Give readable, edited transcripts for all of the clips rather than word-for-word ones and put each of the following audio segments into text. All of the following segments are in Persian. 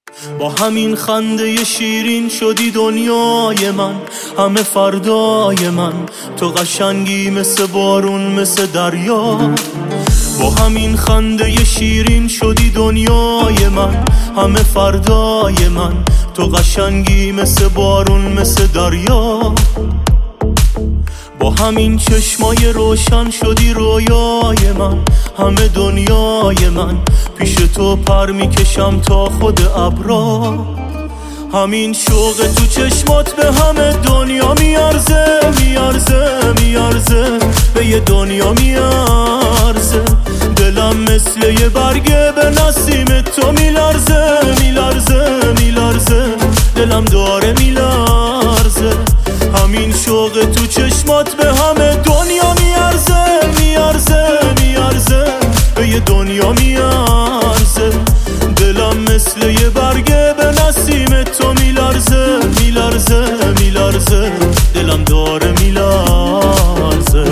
با همین خنده شیرین شدی دنیای من، همه فردای من. تو قشنگی مثل بارون مثل دریا. با همین خنده شیرین شدی دنیای من، همه فردای من. تو قشنگی مثل بارون مثل دریا. با همین چشمای روشن شدی رویای من، همه دنیای من. پیش تو پر میکشم تا خود ابرا. همین شوق تو چشمات به همه دنیا میارزه، میارزه، میارزه، به یه دنیا میارزه. دلم مثل یه برگه به نسیم تو میلرزه، میلرزه، میلرزه، دلم داره میلرزه. همین شوق تو چشمات به همه دنیا میارزه، میارزه، میارزه، به یه دنیا میارزه. دلم مثل یه برگه به نسیم تو میلرزه، میلرزه، میلرزه، دلم داره میلرزه.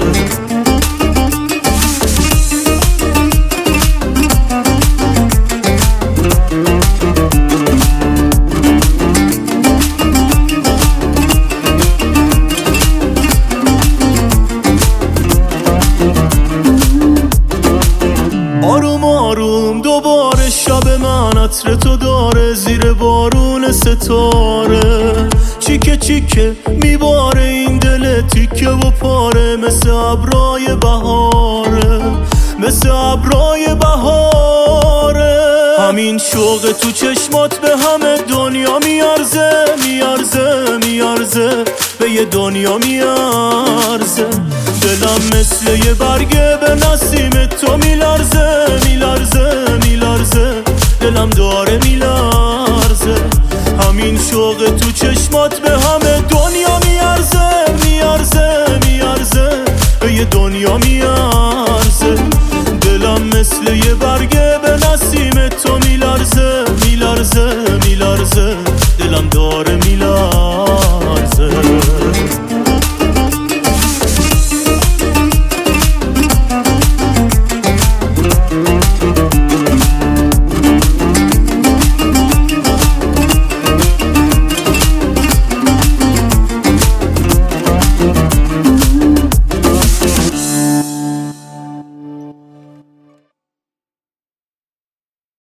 آروم آروم دوباره شب من عطر تو داره، زیر بارون ستاره. چیکه چیکه میباره این دل تیکه و پاره، مثل ابرای بهاره، مثل ابرای بهاره. همین شوق تو چشمات به همه دنیا میارزه، میارزه، میارزه، به یه دنیا میارزه. دلم مثل یه برگه به نسیم تو میلرزه، میلرزه، میلرزه، دلم داره میلرزه. همین شوق تو چشمات به همه دنیا میارزه، میارزه، میارزه، به یه دنیا میارزه.